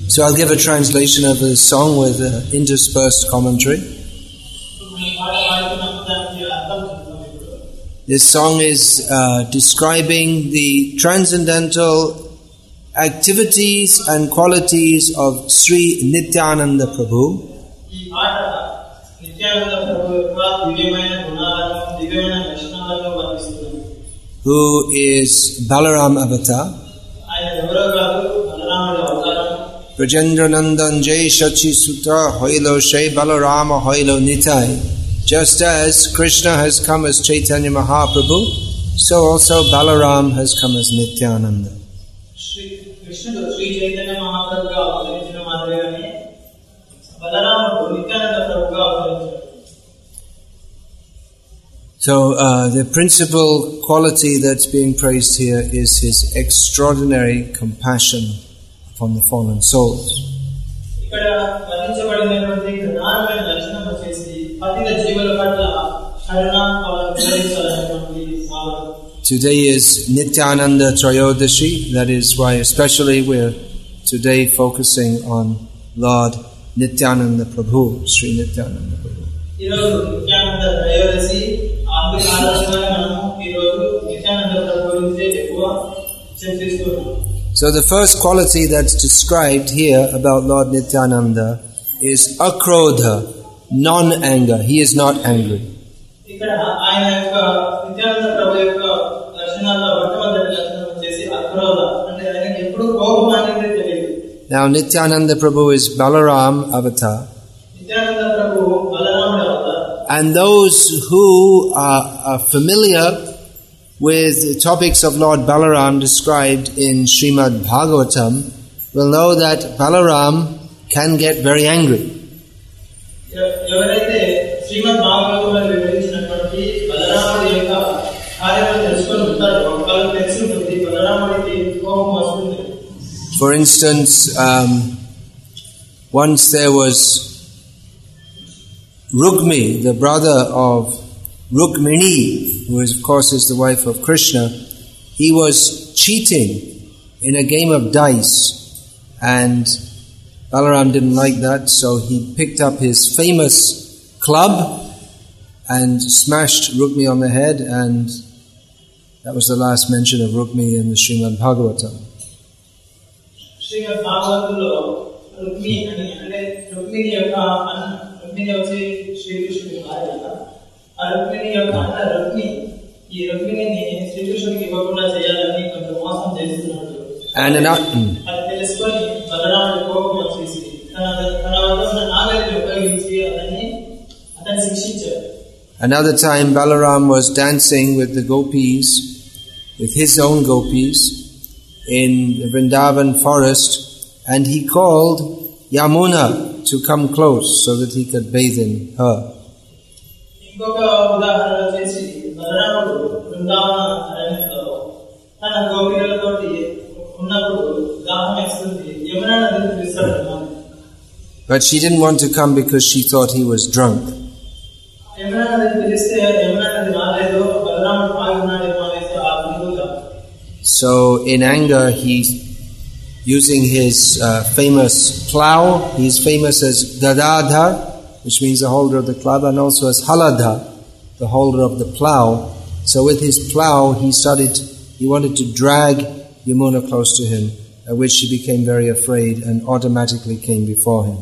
So I'll give a translation of the song with interspersed commentary. This song is describing the transcendental activities and qualities of Sri Nityananda Prabhu, who is Balaram Avatar. Brajendra Nandan Jai Shachi Sutta Hoilo Shai Balarama Hoilo Nitai. Just as Krishna has come as Chaitanya Mahaprabhu, so also Balaram has come as Nityananda. So the principal quality that's being praised here is his extraordinary compassion upon the fallen souls. Today is Nityananda Trayodashi, that is why especially we're today focusing on Lord Nityananda Prabhu, Sri Nityananda Prabhu. So the first quality that's described here about Lord Nityananda is akrodha, non-anger. He is not angry. Now Nityananda Prabhu is Balaram Avatar. And those who are familiar with the topics of Lord Balaram described in Srimad Bhagavatam will know that Balaram can get very angry. For instance, once there was Rukmi, the brother of Rukmini, who is, of course is the wife of Krishna. He was cheating in a game of dice, and Balaram didn't like that, so he picked up his famous club and smashed Rukmi on the head, and that was the last mention of Rukmi in the Srimad Bhagavatam. Srimad Bhagavatam, Rukmi and another time Balaram was dancing with the gopis, with his own gopis, in the Vrindavan forest, and he called Yamuna to come close so that he could bathe in her. But she didn't want to come because she thought he was drunk. So in anger, he's using his famous plough. He's famous as Gadadhar, which means the holder of the club, and also as Haladhar, the holder of the plough. So with his plough, he wanted to drag Yamuna close to him, at which she became very afraid and automatically came before him.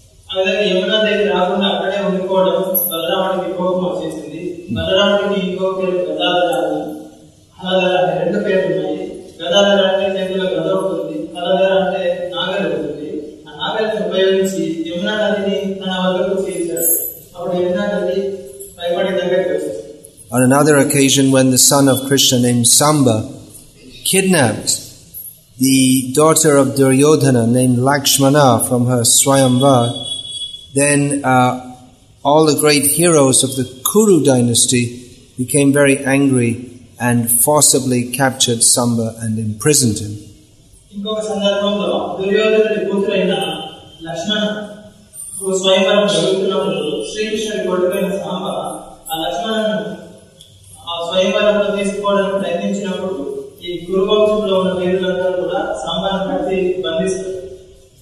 On another occasion, when the son of Krishna named Samba kidnapped the daughter of Duryodhana named Lakshmana from her Swayamvar, then all the great heroes of the Kuru dynasty became very angry and forcibly captured Samba and imprisoned him.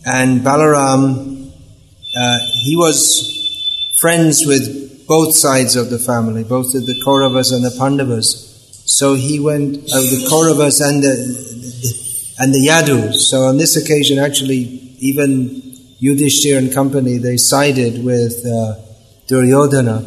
and Balaram, he was friends with both sides of the family, both of the Kauravas and the Pandavas. So he went the Kauravas and the Yadus. So on this occasion, actually, even Yudhishthira and company, they sided with Duryodhana.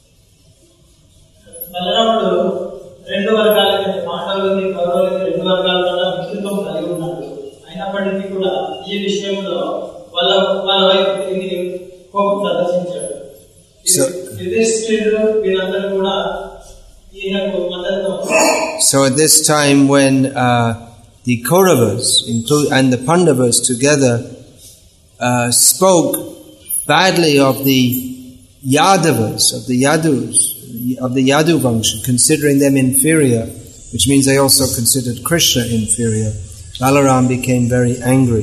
So at this time when the Kauravas and the Pandavas together spoke badly of the Yadavas, of the Yadu Vangsha, considering them inferior, which means they also considered Krishna inferior, Balaram became very angry.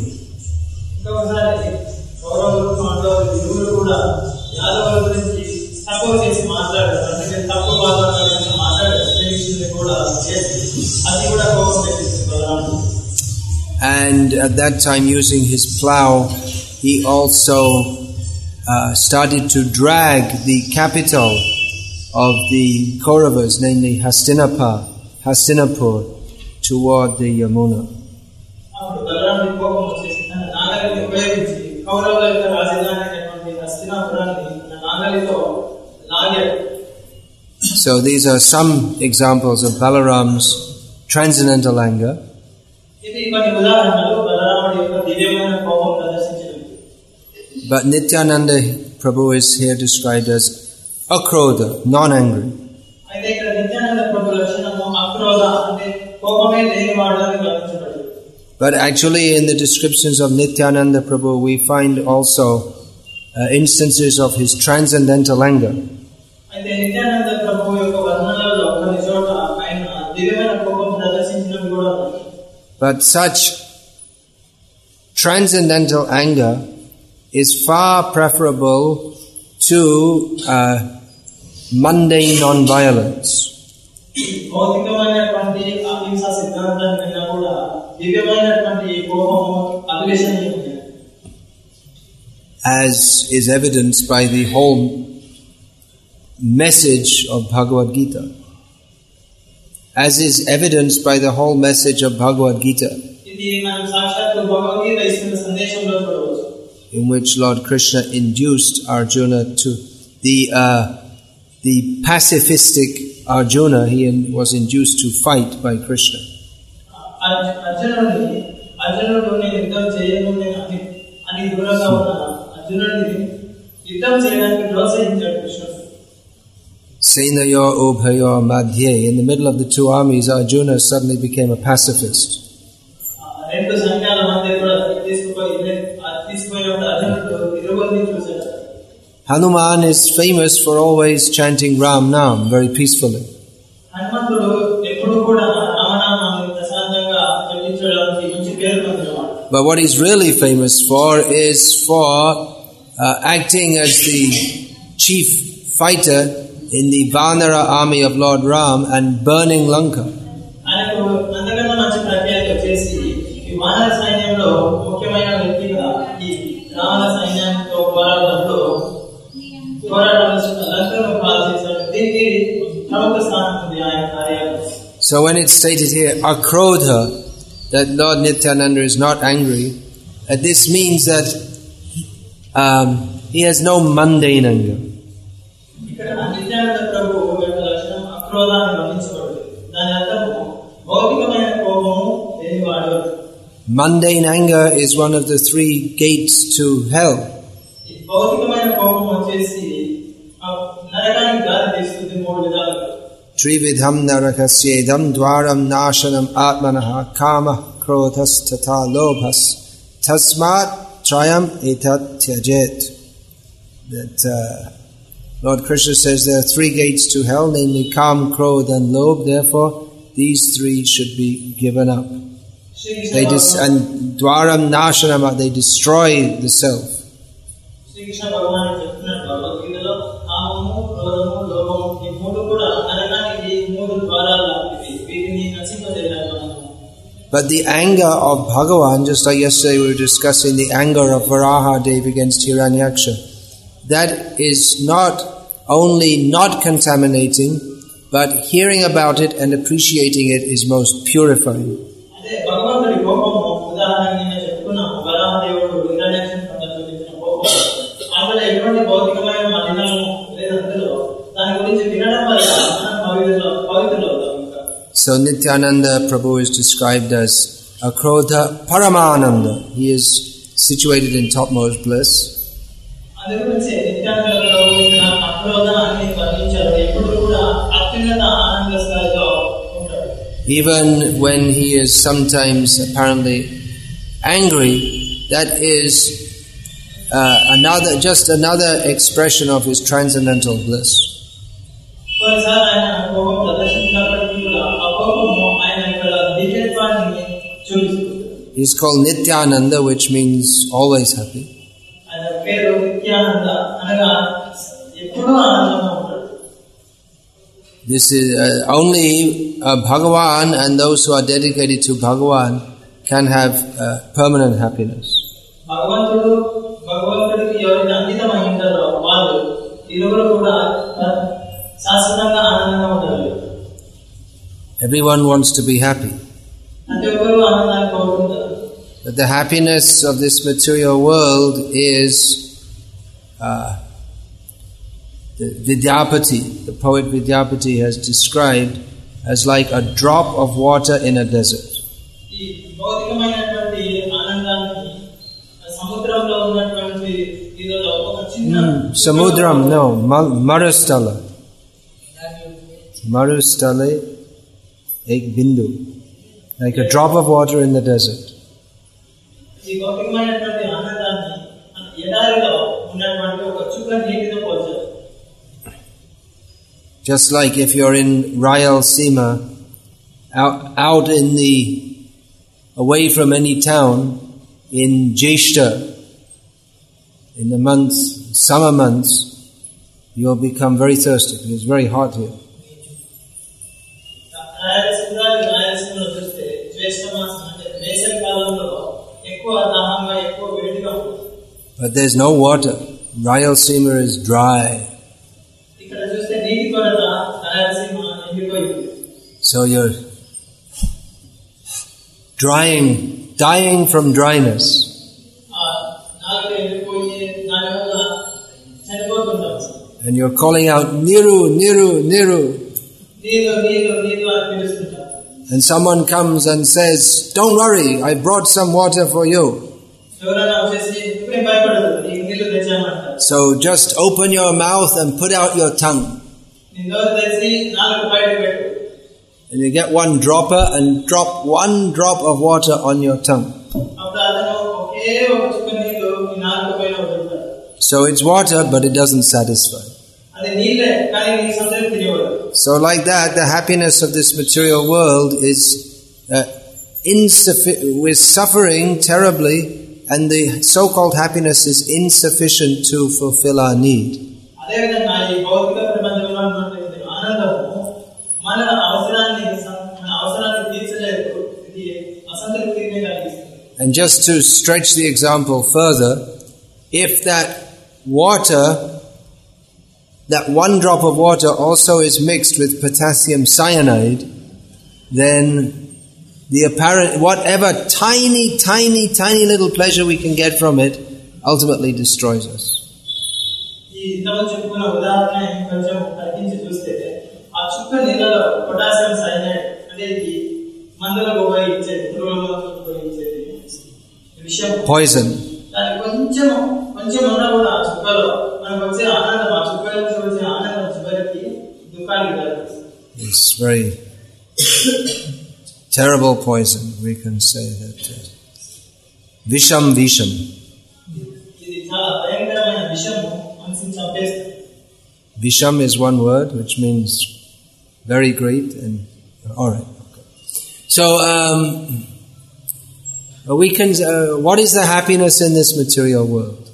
And at that time, using his plough, he also started to drag the capital of the Kauravas, namely Hastinapur, toward the Yamuna. So these are some examples of Balaram's transcendental anger. But Nityananda Prabhu is here described as akrodha, non-angry. But actually in the descriptions of Nityananda Prabhu we find also instances of his transcendental anger. But such transcendental anger is far preferable to mundane non-violence. As is evidenced by the whole message of Bhagavad Gita. As is evidenced by the whole message of Bhagavad Gita, in which Lord Krishna induced Arjuna to the pacifistic Arjuna, he was induced to fight by Krishna. Senayo Ubhayo Madhye, in the middle of the two armies, Arjuna suddenly became a pacifist. Hanuman is famous for always chanting Ram Nam very peacefully. But what he's really famous for is for acting as the chief fighter in the Vanara army of Lord Ram and burning Lanka. So when it's stated here, akrodha, that Lord Nityananda is not angry, this means that he has no mundane anger. Mundane anger is one of the three gates to hell. Trividham narakasyedam dwaram nashanam atmanaha kama krodhas tata lobhas tasmat trayam etat tyajet. That Lord Krishna says there are three gates to hell, namely Kam, Krodh and Lobh. Therefore, these three should be given up. And Dwaram Nashanam, they destroy the self. But the anger of Bhagavan, just like yesterday we were discussing the anger of Varahadev against Hiranyaksha, that is not only not contaminating, but hearing about it and appreciating it is most purifying. So Nityananda Prabhu is described as Akrodha Paramananda. He is situated in topmost bliss. Even when he is sometimes apparently angry, that is another expression of his transcendental bliss. He's called Nityananda, which means always happy. This is only Bhagavan and those who are dedicated to Bhagavan can have permanent happiness. Everyone wants to be happy. But the happiness of this material world is the Vidyapati. The poet Vidyapati has described as like a drop of water in a desert. Samudram, no, Marustala. Marustale ek bindu. Like a drop of water in the desert. Just like if you're in Rayalaseema, out in the, away from any town, in Jeshta, in the months, summer months, you'll become very thirsty because it's very hot here. But there's no water. Rayalaseema is dry. So you're dying from dryness. And you're calling out, Niru, Niru, Niru. And someone comes and says, don't worry, I brought some water for you. So just open your mouth and put out your tongue. And you get one dropper and drop one drop of water on your tongue. So it's water, but it doesn't satisfy. So like that, the happiness of this material world is we're suffering terribly, and the so-called happiness is insufficient to fulfill our need. And just to stretch the example further, if that water, that one drop of water also is mixed with potassium cyanide, then the apparent, whatever tiny, tiny, tiny little pleasure we can get from it ultimately destroys us. Poison. It's very terrible poison, we can say that. Visham Visham. Visham is one word which means very great and alright. Okay. So we can. What is the happiness in this material world?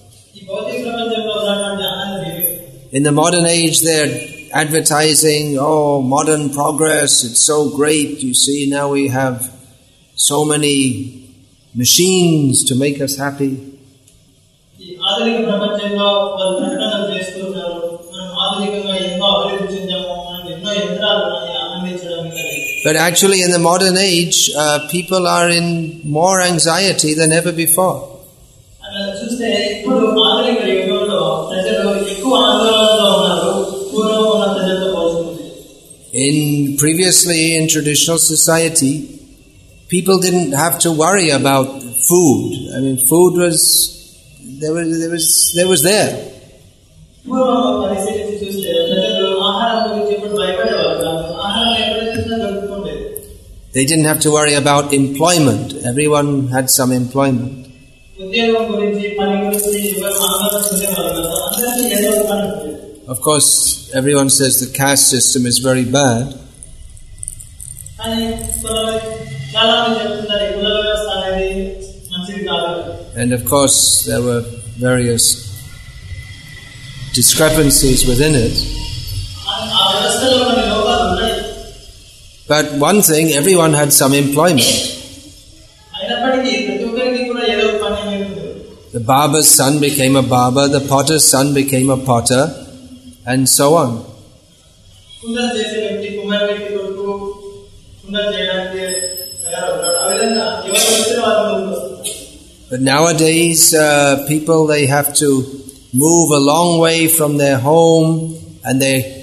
In the modern age, they're advertising, oh, modern progress, it's so great. You see, now we have so many machines to make us happy. ఈ ఆధునిక ప్రపంచంలో వాళ్ళు ప్రకటనలు చేస్తున్నారు. మనం ఆధునికంగా ఎంతో అభివృద్ధి చెందాము, మనకి ఎన్నో యంత్రాలు ఉన్నాయి ఆనందించడానికి. But actually in the modern age, people are in more anxiety than ever before. అలా చూస్తే ఇప్పుడు ఆధునిక యుగంలో ప్రజలు ఎక్కువ ఆందోళనలో ఉన్నారు పూర్వం ఉన్న ప్రజలతో పోల్చుకుంటే. In previously in traditional society, people didn't have to worry about food. I mean, food was there. పూర్వం పరిస్థితి చూస్తే ప్రజలు ఆహారం గురించి ఎప్పుడు భయపడేవారు కాదు. ఆహారం ఎక్కడ చూసినా దొరుకుతుండేది. They didn't have to worry about employment. Everyone had some employment. ఉద్యోగం గురించి పని గురించి ఎవరు ఆందోళన చెందేవారు కాదు. అందరికీ ఏదో ఒక పని ఉండేది. Of course, everyone says the caste system is very bad. కానీ చాలా మంది చెప్తున్నారు ఈ కుల వ్యవస్థ అనేది మంచిది కాదు. And of course, there were various discrepancies within it. ఆ వ్యవస్థలో కొన్ని లోపాలు ఉన్నాయి. But one thing, everyone had some employment. అయినప్పటికీ ప్రతి ఒక్కరికి కూడా ఏదో ఒక పని అనేది ఉంది. The barber's son became a barber, the potter's son became a potter, and so on. కుండలు చేసే వ్యక్తి కుమ్మరి వ్యక్తి కొడుకు కుండలు చేయడానికి తయారవుతాడు. ఆ విధంగా ఎవరు వచ్చిన వారు ముందుకు వస్తారు. But nowadays, people, they have to move a long way from their home, and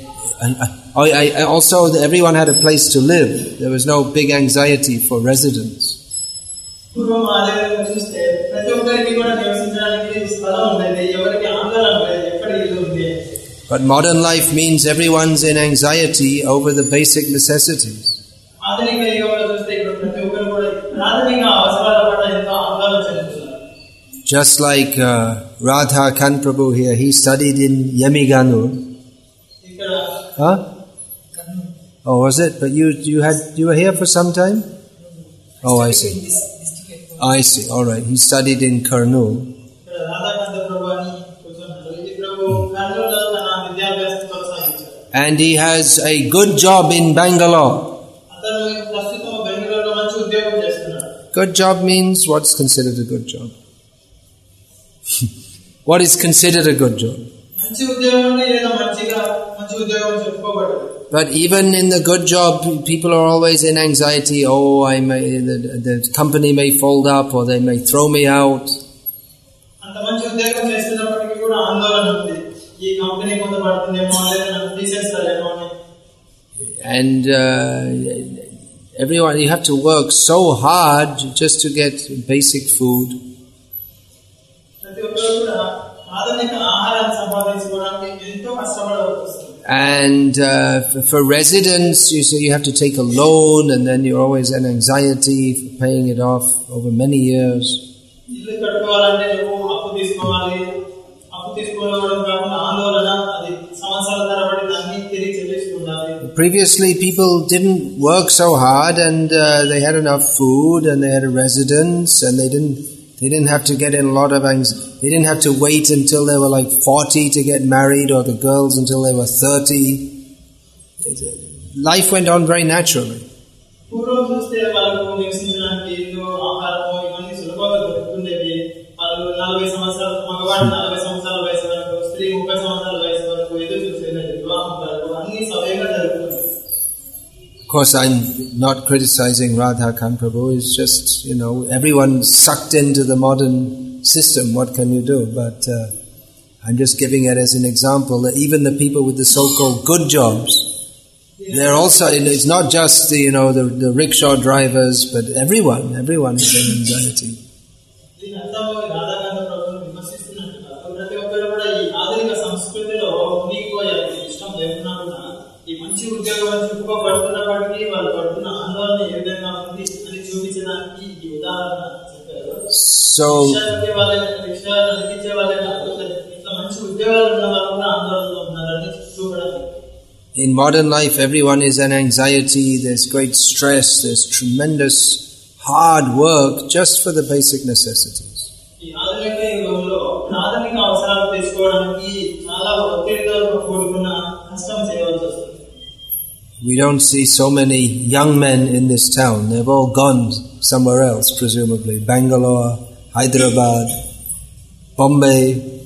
also everyone had a place to live. There was no big anxiety for residents. పూర్వం ఆలయంలో చూస్తే ప్రతి ఒక్కరికి కూడా నివసించడానికి స్థలం ఉండేది. ఎవరికి ఆందోళన లేదు, ఎక్కడ ఇల్లు ఉంది. But modern life means everyone's in anxiety over the basic necessities. ఆధునిక యుగంలో చూస్తే ఇప్పుడు ప్రతి ఒక్కరు కూడా ప్రాథమిక అవసరాల పట్ల ఎంతో ఆందోళన చెందుతున్నారు. Just like Radha Kan Prabhu here, he studied in Yemiganur. Huh? Oh, was it? But you were here for some time? Oh, I see. I see. All right. He studied in Kurnool. And he has a good job in Bangalore. Good job means what's considered a good job? What is considered a good job? But even in the good job, people are always in anxiety. Oh, the company may fold up, or they may throw me out. And everyone, you have to work so hard just to get basic food. And for residents, you have to take a loan, and then you're always in anxiety for paying it off over many years. Previously, people didn't work so hard, and they had enough food, and they had a residence, and they didn't have to get in a lot of anxiety. They didn't have to wait until they were like 40 to get married, or the girls until they were 30. Life went on very naturally. Of course, I'm not criticizing Radha Kan Prabhu. It's just, everyone sucked into the modern system. What can you do? But I'm just giving it as an example that even the people with the so-called good jobs, they're also, it's not just the rickshaw drivers, but everyone is in anxiety. So in modern life, everyone is in anxiety, there's great stress, there's tremendous hard work just for the basic necessities. We don't see so many young men in this town. They've all gone somewhere else, presumably. Bangalore, Hyderabad, Bombay.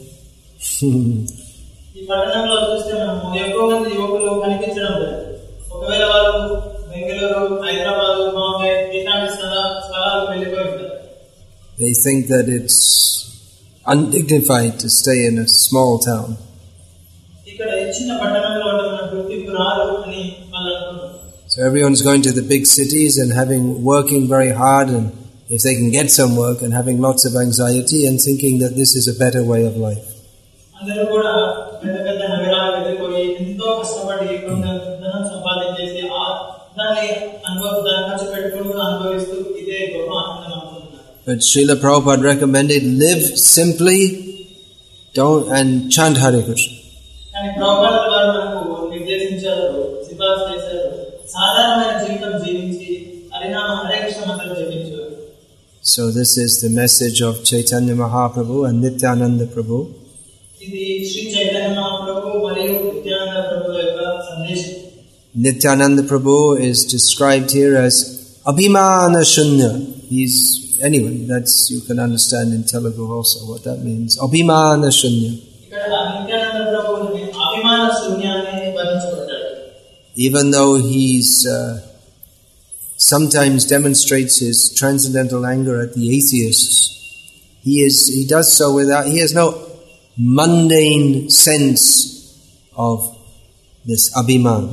ఈ పట్టణంలో చూస్తే మనము ఎక్కువ మంది యువకులు కనిపించడం లేదు. ఒకవేళ వాళ్ళు బెంగళూరు, హైదరాబాద్, బాంబే ఇట్లాంటి స్థలాలకు వెళ్ళిపోయి ఉంటారు. They think that it's undignified to stay in a small town. ఇక్కడ చిన్న పట్టణంలో ఉంటే మనకు గుర్తింపు రాదు అని వాళ్ళు అనుకుంటారు. So everyone's going to the big cities and working very hard, and if they can get some work, and having lots of anxiety and thinking that this is a better way of life. అందరూ కూడా పెద్ద పెద్ద నగరాలకు వెళ్ళిపోయి ఎంతో కష్టపడి ధనం సంపాదించేసి దాన్ని ఖర్చు పెట్టుకుంటూ అనుభవిస్తూ ఇదే గొప్ప ఆనందం అనుకుంటున్నారు. But Srila Prabhupada recommended live simply, and chant Hare Krishna. కానీ ప్రభుపాద వారు మనకు నిర్దేశించారు, సిఫార్సు చేశారు, సాధారణమైన జీవితం జీవించి హరినామ హరే కృష్ణ మంత్రం జపించు. So this is the message of Chaitanya Mahaprabhu and Nityananda Prabhu. ఇది శ్రీ చైతన్య మహాప్రభు మరియు నిత్యానంద ప్రభు యొక్క సందేశం. Nityananda Prabhu is described here as Abhimana Shunya. Anyway, you can understand in Telugu also what that means. Abhimana Shunya. ఇక్కడ నిత్యానంద ప్రభువుని అభిమాన శూన్యాన్ని వర్ణించబడ్డాడు. Even though he's sometimes demonstrates his transcendental anger at the atheists, he does so he has no mundane sense of this abhiman.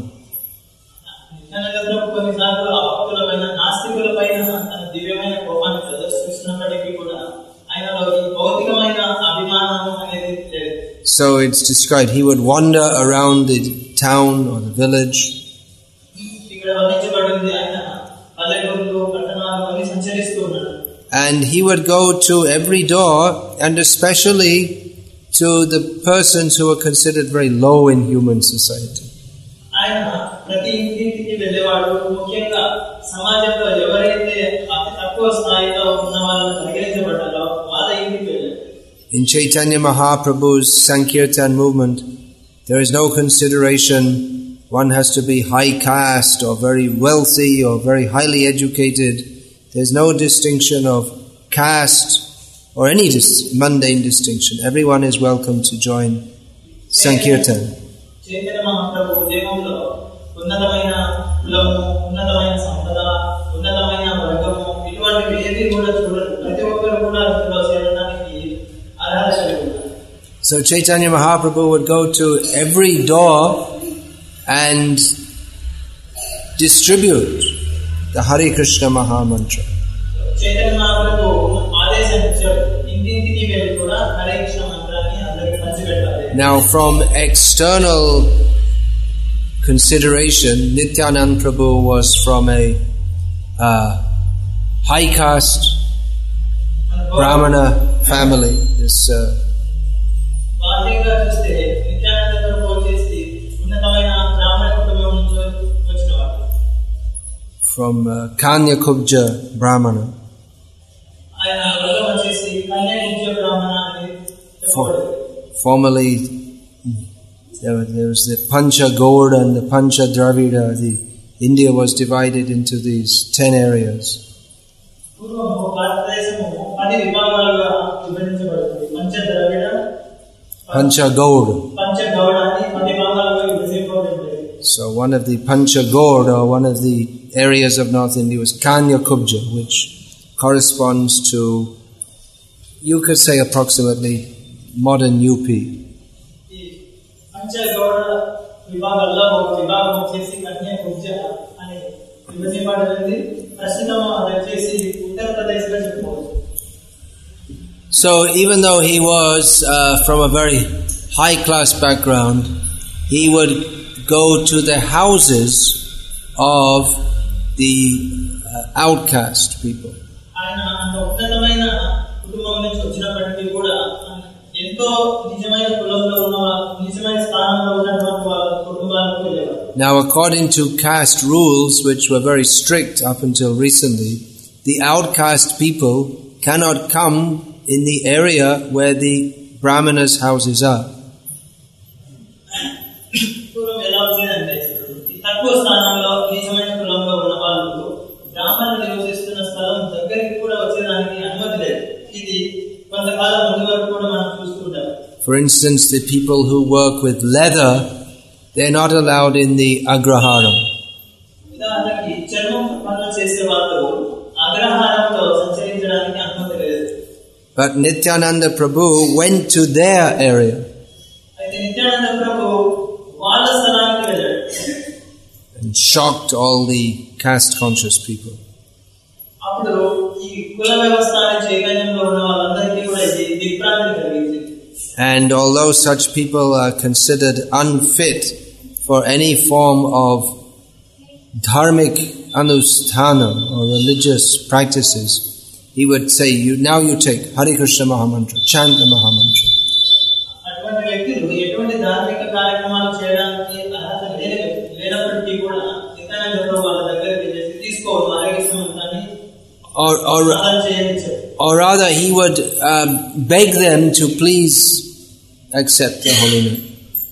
So it's described, he would wander around the town or the village, and he would go to every door, and especially to the persons who are considered very low in human society. In Chaitanya Mahaprabhu's Sankirtan movement, there is no consideration one has to be high caste or very wealthy or very highly educated. There is no distinction of caste or any mundane distinction. Everyone is welcome to join Sankirtan. Chaitanya Mahaprabhu devamlo unnatamaina kulamu, unnatamaina sampada, unnatamaina vargamu itvanti ఏది కూడా చూడరు. ప్రతి ఒక్కరు కూడా ఇందులో చేరడానికి అర్హత కలిగి ఉన్నారు. So Chaitanya Mahaprabhu would go to every door and distribute the Hare Krishna Maha Mantra. Chaitanya Mahaprabhu ఆదేశం ఇచ్చారు, ఇంటింటికి వెళ్ళి కూడా హరే కృష్ణ మంత్రాన్ని అందరికీ పంచిపెట్టాలి. Now from external consideration, Nityananda Prabhu was from a high caste Brahmana family. From Kanya Kubja Brahmana. Formerly, there was the Pancha Gaur and the Pancha Dravida. India was divided into these 10 areas. Pancha Gaur. So one of the Pancha Gaur, or one of the areas of North India, was Kanya Kubja, which corresponds to, you could say, approximately modern UP. So even though he was from a very high class background, he would go to the houses of the outcast people. Now, according to caste rules, which were very strict up until recently, the outcast people cannot come in the area where the Brahmanas' houses are. దగ్గరికి కూడా వచ్చేదానికి అనుమతి లేదు. ఇది కొంతకాలం ముందు వరకు కూడా మనం చూస్తుంటాం. For instance, the people who work with leather, they're not allowed in the agraharam. ఉదాహరణకి చర్మం పనులు చేసే వాళ్ళు అగ్రహారంలో సంచరించడానికి అనుమతి లేదు. But Nityananda Prabhu went to their area. అయితే నిత్యానంద ప్రభు వాళ్ళ స్థలానికి వెళ్ళాడు. And shocked all the caste conscious people. అప్పుడు ఈ కుల వ్యవస్థ చైతన్యంలో ఉన్న వాళ్ళందరికీ కూడా ఇది దిగ్భ్రాంతి కలిగింది. And although such people are considered unfit for any form of dharmic anusthana or religious practices, he would say, you take Hare Krishna Mahamantra, chant the Mahamantra. అటువంటి వ్యక్తులు ఎటువంటి ధార్మిక కార్యక్రమాలు చేయడానికి అర్హత లేనప్పటికీ కూడా నిత్యానంద ప్రభు వాళ్ళ దగ్గరికి వెళ్ళి తీసుకోవాలి హరే కృష్ణ మంత్రాన్ని. Or rather, he would beg them to please accept the holy name.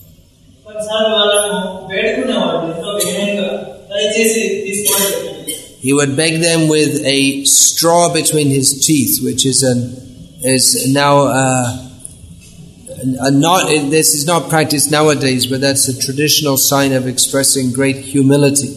He would beg them with a straw between his teeth, which is now this is not practiced nowadays, but that's a traditional sign of expressing great humility.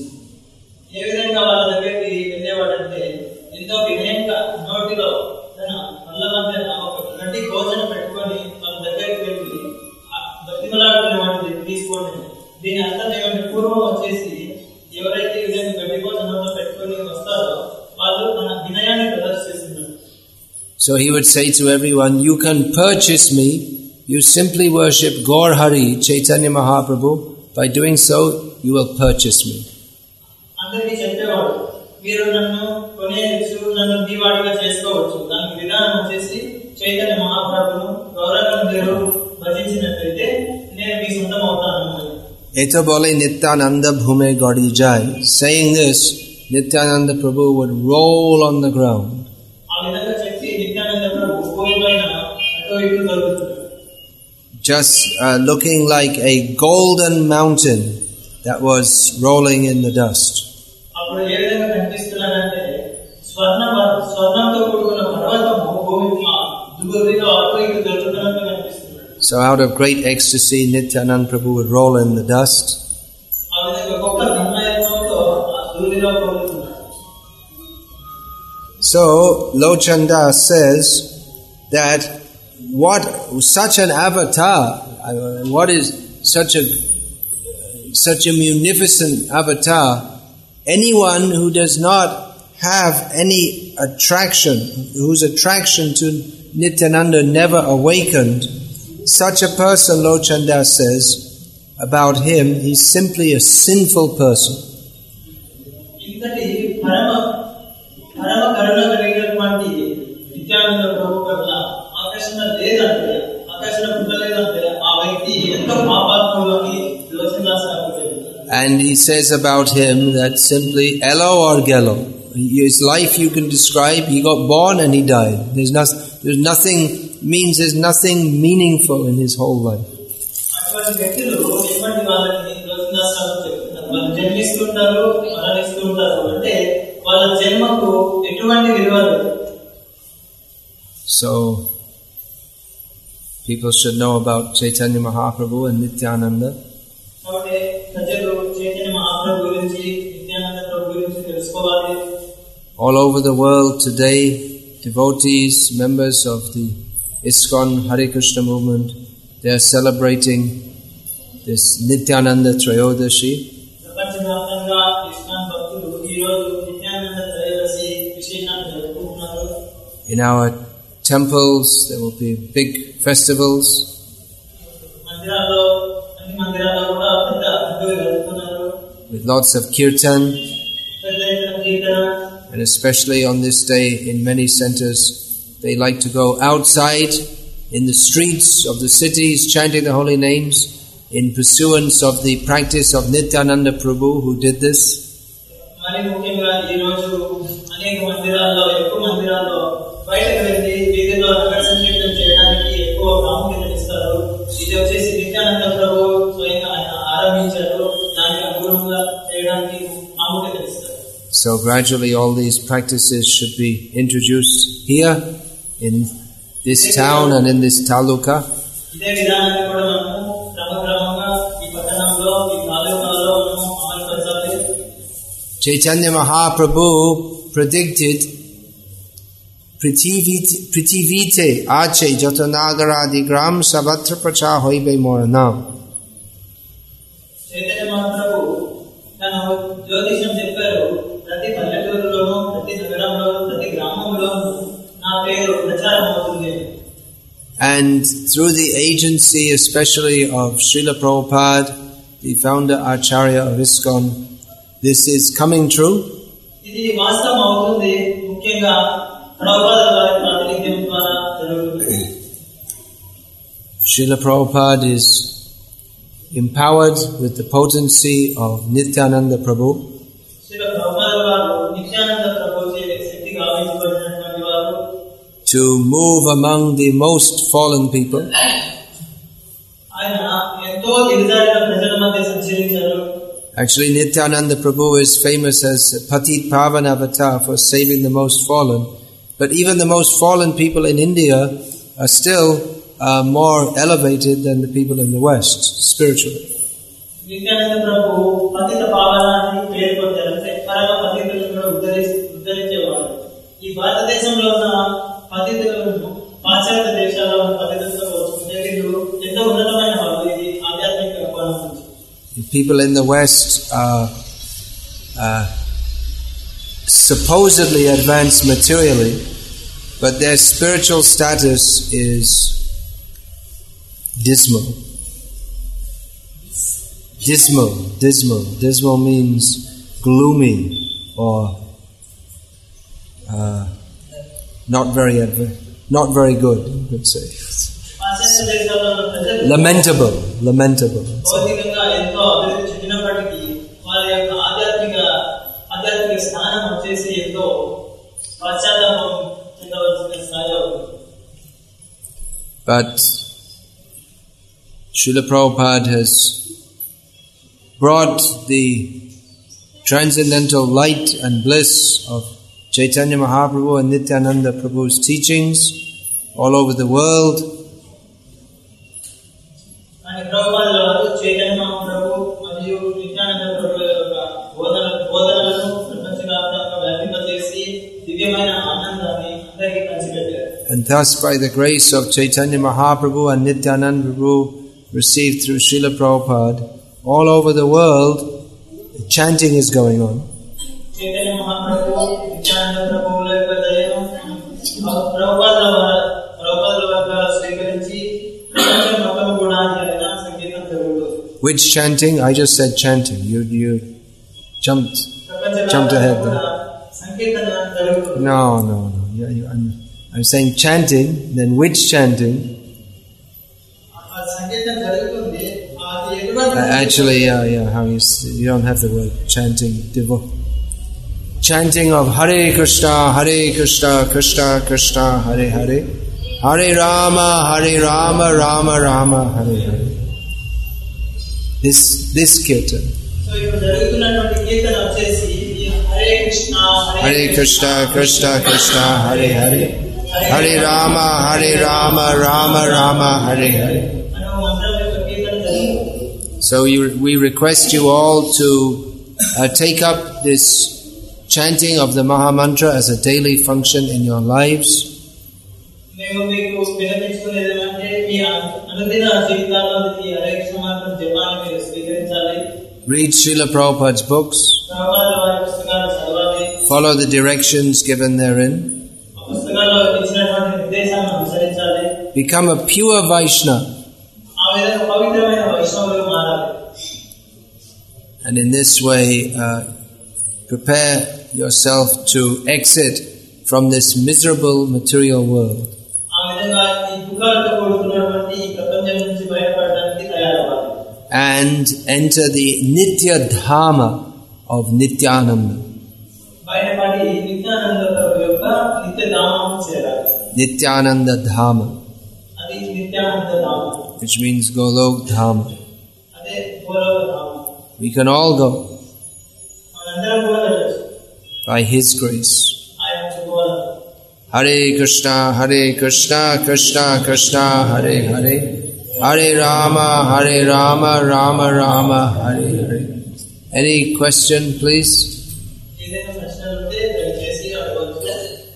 So he would say to everyone, you can purchase me. You simply worship Gaur Hari, Chaitanya Mahaprabhu. By doing so, you will purchase me. Eto bole Nityananda bhume gadi jai. Saying this, Nityananda Prabhu would roll on the ground. Just looking like a golden mountain that was rolling in the dust. So out of great ecstasy, Nityananda Prabhu would roll in the dust. So Lochanda says that such an avatar, what is such a munificent avatar, anyone who does not have any attraction, whose attraction to Nityananda never awakened, such a person, Lochanda says, about him, he's simply a sinful person. And he says about him that simply Elo or Gelo. His life you can describe, he got born and he died. There's nothing meaningful in his whole life. So people should know about Chaitanya Mahaprabhu and Nityananda. All over the world today, devotees, members of the ISKCON Hare Krishna movement, they are celebrating this Nityananda Trayodashi. In our temples, there will be big festivals. With lots of kirtan. And especially on this day, in many centers, they like to go outside in the streets of the cities, chanting the holy names, in pursuance of the practice of Nityananda Prabhu, who did this. So gradually all these practices should be introduced here in this town and in this taluka. ఇదే విధానాన్ని కూడా మనము క్రమక్రమంగా ఈ పట్టణంలో ఈ తాలూకాలో మనము అమలు పరచాలి. Chaitanya Mahaprabhu predicted Prithivite Ache Jotanagara Digram Savatra Pracha Hoibe Moranam. Chaitanya Mahaprabhu తన జ్యోతిషం చెప్పారు, ప్రతి పల్లెటూరులోనూ ప్రతి నగరంలోనూ ప్రతి గ్రామంలోనూ నా పేరు ప్రచారం అవుతుంది. And through the agency especially of Srila Prabhupada, the founder Acharya of ISKCON, this is coming true. ఇది వాస్తవం అవుతుంది, ముఖ్యంగా ప్రభుపాద వారి ప్రాతినిధ్యం ద్వారా జరుగుతుంది. Srila Prabhupada is empowered with the potency of Nityananda Prabhu. Srila Prabhupada వారు నిత్యానంద ప్రభు చే శక్తిగా ఆవిర్భవించినటువంటి వారు. To move among the most fallen people. ఆయన ఎంతో దిగజారిన ప్రజల మధ్య సంచరించారు. Actually, Nityananda Prabhu is famous as Patit Pavan Avatar for saving the most fallen. But even the most fallen people in India are still more elevated than the people in the West, spiritually. Nityananda ప్రభు పతిత పావనాన్ని పేరు పొందారు. పరమ పతితులను ఉద్ధరించేవాడు. ఈ భారతదేశంలో ఉన్న పతితులను పాశ్చాత్య దేశాల్లో ఉన్న పతితులతో పోల్చుకుంటే ఎంతో ఉన్నతమైన వారు. ఇది ఆధ్యాత్మిక కోణం. People in the West are supposedly advanced materially, but their spiritual status is dismal. Dismal means gloomy or not very good, you could say. Lamentable. భౌతికంగా ఎంతో అభివృద్ధి చెందినప్పటికీ వారి యొక్క ఆధ్యాత్మిక స్థానం వచ్చేసి ఎంతో పశ్చాత్తాపం చెందవలసిన స్థాయి అవుతుంది. But Srila Prabhupada has brought the transcendental light and bliss of Chaitanya Mahaprabhu and Nityananda Prabhu's teachings all over the world. And ప్రభుపాదుల వారు చైతన్య మహాప్రభు మరియు నిత్యానంద ప్రభు యొక్క బోధనలను ప్రపంచవ్యాప్తంగా వ్యాపింపజేసి దివ్యమైన ఆనందాన్ని అందరికీ పంచిపెట్టారు. And thus by the grace of Chaitanya Mahaprabhu and Nityananda Prabhu received through Srila Prabhupada, all over the world chanting is going on. Chaitanya Mahaprabhu Nityananda ప్రభువుల యొక్క దయను ప్రభుపాదుల వారు స్వీకరించి ప్రపంచం మొత్తం కూడా సంగీతం జరుగుతుంది. Which chanting? I just said chanting. You jumped ahead there. సంకీర్తన జరుగుతుంది. No. I'm saying chanting, then which chanting? సంకీర్తన జరుగుతుంది. Actually, how you don't have the word chanting. Chanting of Hare Krishna, Krishna Krishna, Hare Hare, Hare Rama, Rama Rama, Hare Hare. This kirtan. So ఇప్పుడు జరుగుతున్నటువంటి కీర్తన వచ్చేసి Hare Krishna Krishna Krishna, Hare Hare, Hare Rama, Rama Rama, Hare Hare. So we request you all to take up this chanting of the Maha Mantra as a daily function in your lives. Read Srila Prabhupada's books. Follow the directions given therein. Become a pure Vaishnava. And in this way, prepare yourself to exit from this miserable material world. And enter the Nitya Dhama of Nityananda. Nityananda Dhama, which means Golok Dhama. We can all go. by His grace. ఆయన చూపగలరు. Hare Krishna, Krishna Krishna, Hare Hare, Hare Rama, Rama Rama, Hare Hare. Any question, please? ఏదైనా ప్రశ్నలు ఉంటే దయచేసి అడగవచ్చు.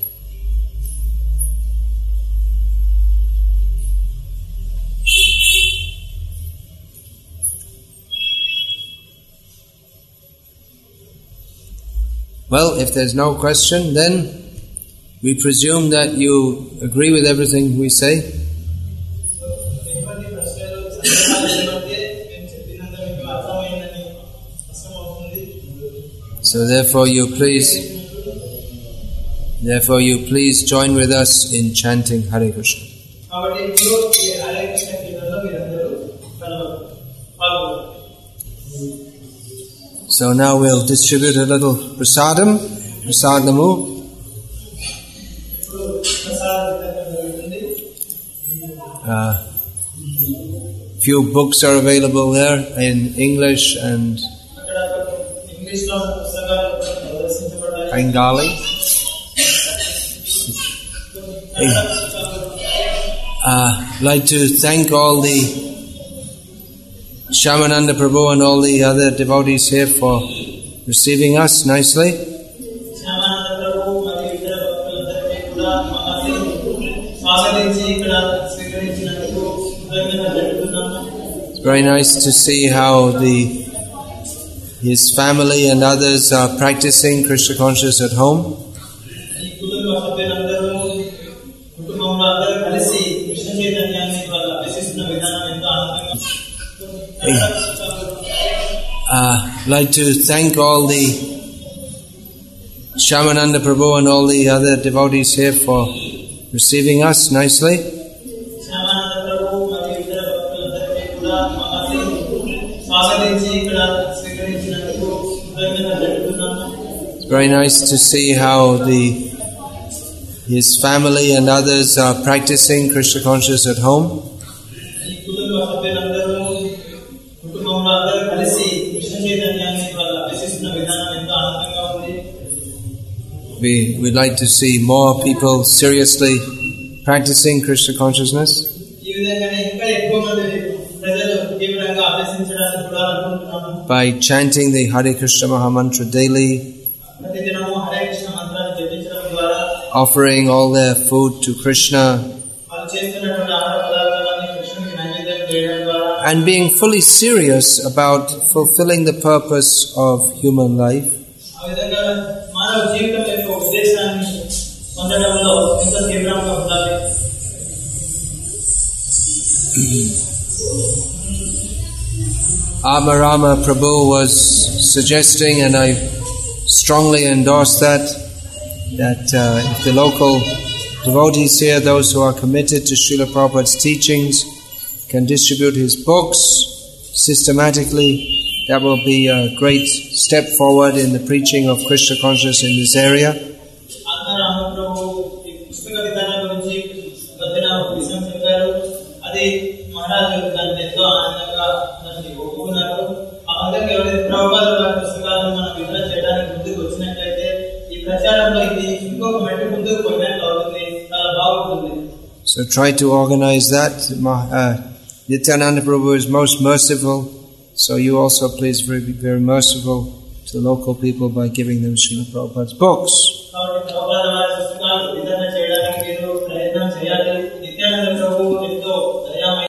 Well, if there's no question, then we presume that you agree with everything we say. ఎటువంటి ప్రశ్నలు సందేహాలు ఏమంటే మేము చెప్పినంత మీకు అర్థమైందని స్పష్టమవుతుంది. So therefore you please join with us in chanting Hare Krishna. కాబట్టి మీరు ఈ హరే కృష్ణ కీర్తనలో మీరందరూ పాల్గొనండి. So now we'll distribute a little prasadam, prasadamu. ఇప్పుడు ప్రసాద వితరణ జరుగుతుంది. Few books are available there in English and అక్కడ ఇంగ్లీష్లో ఉన్న పుస్తకాలు ప్రదర్శించబడ్డాయి. Bengali. Like to thank all the Shyamananda Prabhu and all the other devotees here for receiving us nicely. Shyamananda ప్రభు మరియు ఇతర భక్తులందరికీ కూడా మమ్మల్ని స్వాగతించి ఇక్కడ స్వీకరించినందుకు కృతజ్ఞతలు తెలుపుతున్నాము. It's very nice to see how his family and others are practicing Krishna consciousness at home. ఈ కుటుంబ సభ్యులందరూ కుటుంబంలో అందరూ కలిసి కృష్ణ చైతన్యాన్ని వాళ్ళు అభ్యసిస్తున్న విధానం ఎంతో ఆనందంగా. Like to thank all the Shyamananda Prabhu and all the other devotees here for receiving us nicely. Shyamananda ప్రభు మరియు ఇతర భక్తులందరికీ కూడా మమ్మల్ని స్వాగతించి ఇక్కడ స్వీకరించినందుకు కృతజ్ఞతలు తెలుపుతున్నాము. It's very nice to see how his family and others are practicing Krishna consciousness at home. ఈ కుటుంబ సభ్యులందరూ కుటుంబంలో అందరూ కలిసి కృష్ణ చైతన్యాన్ని వాళ్ళు అభ్యసిస్తున్న విధానం ఎంతో ఆనందంగా ఉంది. We'd like to see more people seriously practicing Krishna consciousness. ఈ విధంగానే ఇంకా ఎక్కువ మంది ప్రజలు తీవ్రంగా అభ్యసించడానికి కూడా అనుకుంటున్నాము. By chanting the Hare Krishna Maha Mantra daily, ప్రతిదినము హరే కృష్ణ మంత్రాన్ని జపించడం ద్వారా offering all their food to Krishna, వాళ్ళు చేస్తున్నటువంటి ఆహార పదార్థాలన్నీ కృష్ణునికి నైవేద్యం చేయడం ద్వారా and being fully serious about fulfilling the purpose of human life. ఆ విధంగా మానవ జీవితం యొక్క ఉద్దేశాన్ని పొందడంలో ఎంతో తీవ్రంగా ఉండాలి. Amarama Prabhu was suggesting, and I strongly endorse that if the local devotees here, those who are committed to Srila Prabhupada's teachings, can distribute his books systematically, that will be a great step forward in the preaching of Krishna consciousness in this area. ఆత్మారామ ప్రభు ఈ పుస్తక విధానం గురించి గత విషయం చెప్పారు. అది మహారాజు దాన్ని ఎంతో ఆనందంగా దాన్ని ఒప్పుకున్నారు. ఆ విధంగా ఎవరైతే ప్రభుపాద వారి పుస్తకాలను మనం విడుదల చేయడానికి ముందుకు వచ్చినట్లయితే ఈ ప్రచారంలో ఇది ఇంకొక మెట్టు ముందుకు పోయినట్లు అవుతుంది. చాలా బాగుంటుంది. So try to organize that. Nityananda Prabhu is most merciful, so you also please be very merciful to local people by giving them Srila Prabhupada's books.